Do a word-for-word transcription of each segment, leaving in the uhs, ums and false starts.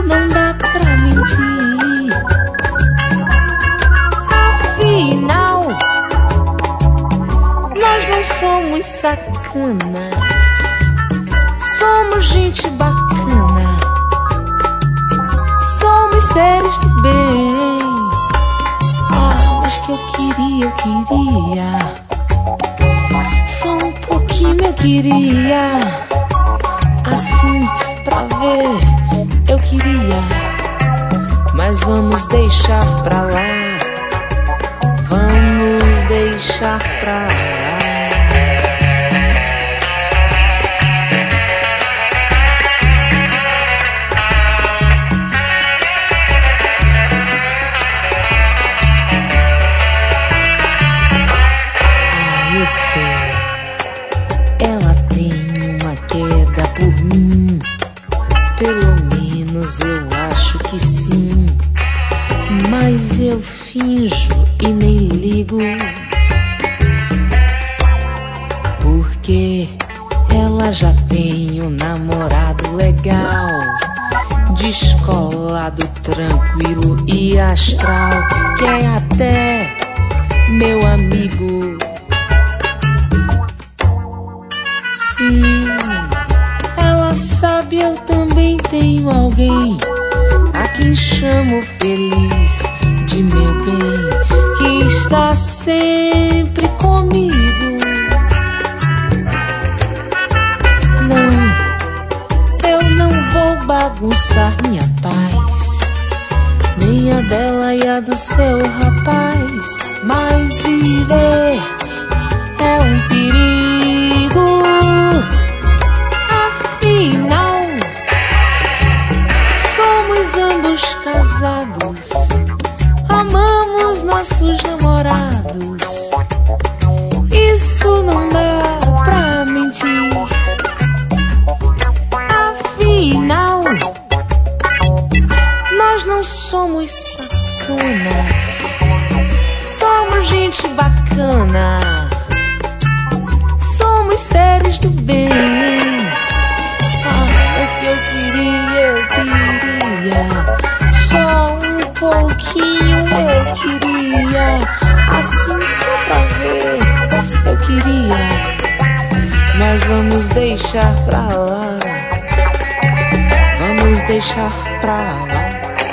não dá pra mentir. Afinal, nós não somos sacanas, somos gente bacana, somos seres do bem. Ah, mas que eu queria, eu queria, só um pouquinho eu queria, assim pra ver, eu queria. Mas vamos deixar pra lá, vamos deixar pra lá. Eu sei, ela tem uma queda por mim, pelo menos eu acho que sim. Mas eu finjo e nem ligo, porque ela já tem um namorado legal, descolado, tranquilo e astral, que é até meu amigo. Sim, ela sabe, eu também tenho alguém a quem chamo feliz de meu bem, que está sempre comigo. Não, eu não vou bagunçar minha paz, nem a dela e a do seu rapaz, mas viver é um perigo. Afinal, somos ambos casados, amamos nossos namorados. Isso não dá pra mentir. Afinal, nós não somos sacanas, somos gente bacana, somos seres do bem. Ah, mas que eu queria, eu queria, só um pouquinho eu queria, assim só pra ver, eu queria. Mas vamos deixar pra lá, vamos deixar pra lá.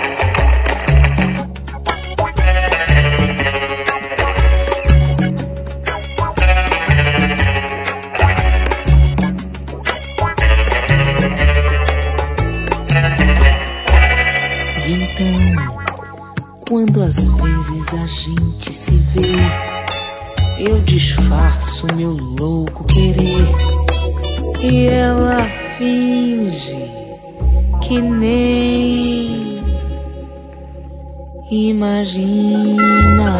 Então, quando às vezes a gente se vê, eu disfarço meu louco querer, e ela finge que nem imagina.